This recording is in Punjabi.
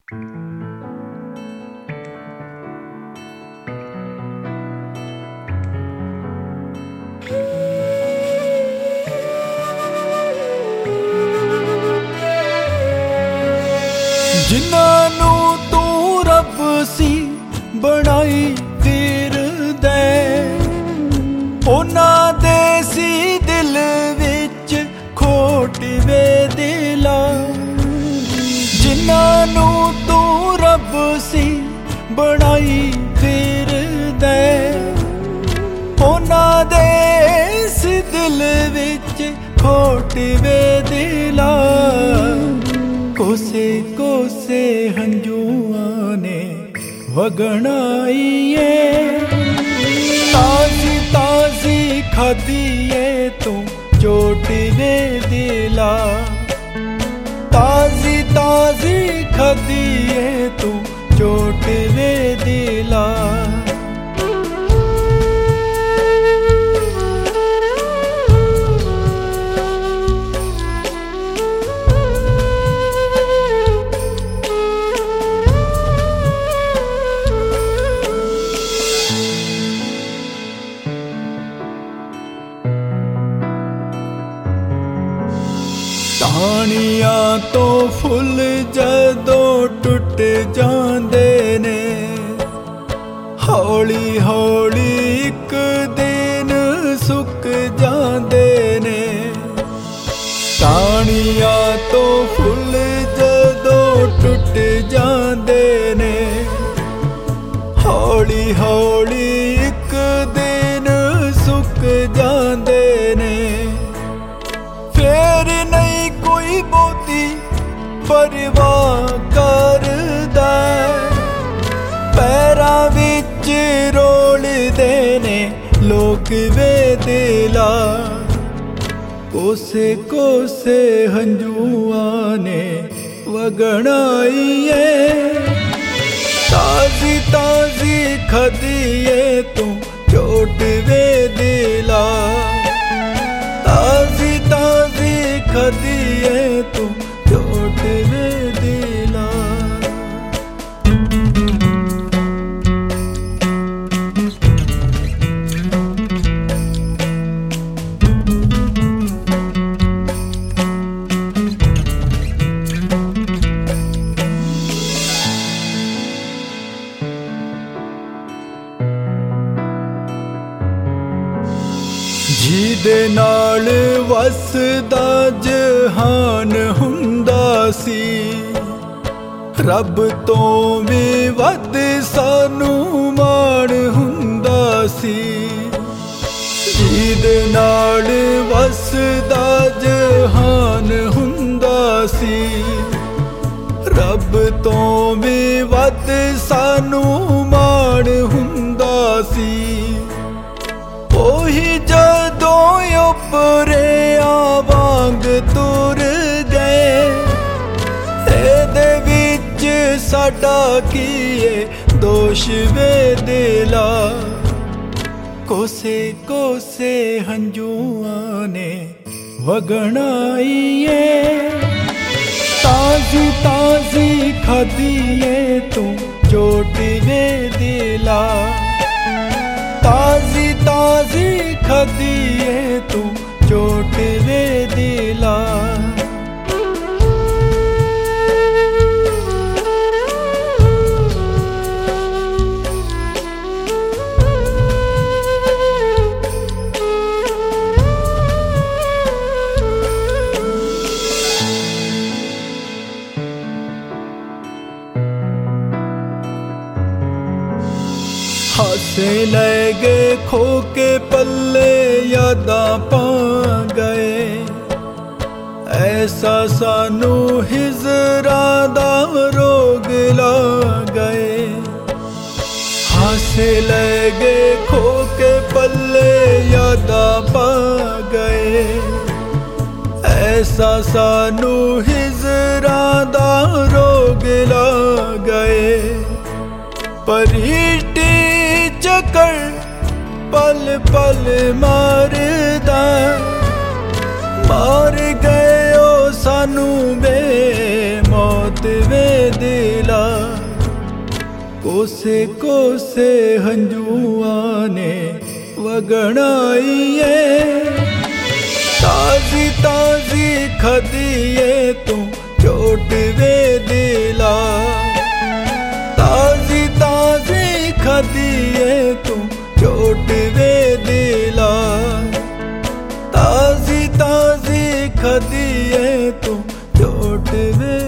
ਜਿਨ੍ਹਾਂ ਨੂੰ ਤੂੰ ਰੱਬ ਸੀ ਬਣਾਈ ਫਿਰਦਾ, ਉਹਨਾਂ ਦੇ ਸੀ ਦਿਲ ਵਿੱਚ ਖੋਟ ਵੇ ਦਿਲਾ। ਜਿਨ੍ਹਾਂ ਨੂੰ ਤੂੰ ਰੱਬ ਸੀ ਬਣਾਈ ਫਿਰਦਾ, ਉਹਨਾਂ ਦੇ ਸੀ ਦਿਲ ਵਿੱਚ ਖੋਟ ਵੇ ਦਿਲਾ। ਕੋਸੇ ਕੋਸੇ ਹੰਝੂਆਂ ਨੇ ਵਗਣਾ ਏ, ਤਾਜ਼ੀ ਤਾਜ਼ੀ ਖਾਧੀ ਏ ਤੂੰ ਚੋਟ ਵੇ ਦਿਲਾ। ਤਾਜ਼ੀ ਤਾਜ਼ੀ ਖਾਧੀ ਏ ਤੂੰ ਚੋਟ ਵੇ ਦਿਲਾ। ਟਾਹਣੀਆਂ ਤੋਂ ਫੁੱਲ ਜਦੋਂ ਟੁੱਟ ਜਾਂਦੇ ਨੇ, ਹੌਲੀ ਹੌਲੀ ਇੱਕ ਦਿਨ ਸੁੱਕ ਜਾਂਦੇ ਨੇ। ਟਾਹਣੀਆਂ ਤੋਂ ਫੁੱਲ ਜਦੋਂ ਟੁੱਟ ਜਾਂਦੇ ਨੇ, ਹੌਲੀ ਹੌਲੀ ਇੱਕ ਦਿਨ ਸੁੱਕ ਜਾਂਦੇ ਨੇ। ਫੇਰ ਨਹੀਂ ਕੋਈ ਬਹੁਤੀ ਪਰਵਾਹ ਕਰਦਾ, ਪੈਰਾਂ ਵਿੱਚ ਰੋਲਦੇ ਨੇ ਲੋਕ ਵੇ ਦਿਲਾ। ਕੋਸੇ ਕੋਸੇ ਹੰਝੂਆਂ ਨੇ ਵਗਣਾ ਏ, ਤਾਜ਼ੀ ਤਾਜ਼ੀ ਖਾਧੀ ਏ ਤੂੰ ਚੋਟ ਵੇ ਦਿਲਾ। ਤਾਜ਼ੀ ਤਾਜ਼ੀ ਖਾਧੀ ਏ ਤੂੰ ਚੋਟ ਵੇ ਦਿਲਾ। ਜਿਹਦੇ ਨਾਲ ਵਸਦਾ ਜਹਾਨ ਹੁੰਦਾ ਸੀ, ਰੱਬ ਤੋਂ ਵੀ ਵੱਧ ਸਾਨੂੰ ਮਾਣ ਹੁੰਦਾ ਸੀ। ਜਿਹਦੇ ਨਾਲ ਵਸਦਾ ਜਹਾਨ ਹੁੰਦਾ ਸੀ, ਰੱਬ ਤੋਂ ਵੀ ਵੱਧ ਸਾਨੂੰ ਮਾਣ ਹੁੰਦਾ ਸੀ। ਉਹੀ ਜਦੋਂ ਉਪਰਿਆਂ ਵਾਂਗ ਤੁਰ ਗਏ, ਇਹਦੇ ਵਿੱਚ ਸਾਡਾ ਕੀ ਏ ਦੋਸ਼ ਵੇ ਦਿਲਾ। ਕੋਸੇ ਕੋਸੇ ਹੰਝੂਆਂ ਨੇ ਵਗਣਾ ਏ, ਤਾਜ਼ੀ ਤਾਜ਼ੀ ਖਾਧੀ ਏ ਤੂੰ ਚੋਟ ਵੇ ਦਿਲਾ। ਤਾਜ਼ੀ ਤਾਜ਼ੀ ਖਾਧੀ ਏ ਤੂੰ ਚੋਟ ਵੇ ਦਿਲਾ। ਹਾਸੇ ਲੈ ਗਏ ਖੋ ਕੇ ਪੱਲੇ ਯਾਦਾਂ ਪਾ ਗਏ, ਐਸਾ ਸਾਨੂੰ ਹਿਜਰਾਂ ਦਾ ਰੋਗ ਲਾ ਗਏ। ਹਾਸੇ ਲੈ ਗਏ ਖੋ ਕੇ ਪੱਲੇ ਯਾਦਾਂ ਪਾ ਗਏ, ਐਸਾ ਸਾਨੂੰ ਹਿਜਰਾਂ ਦਾ ਰੋਗ ਲਾ ਗਏ। ਪਰੀਟੀ ਚੱਕਰ ਪਲ ਪਲ ਮਾਰਦਾ, ਮਾਰ ਗਏ ਉਹ ਸਾਨੂੰ ਬੇ ਮੌਤ ਵੇ ਦਿਲਾ। कोसे कोसे हंजुआ ने वगणाइए, ताजी ताजी खदिए तू चोट वे दिला, ताजी ताजी खदिए तू चोट वे दिला, ताजी ताजी खदिए तू चोट वे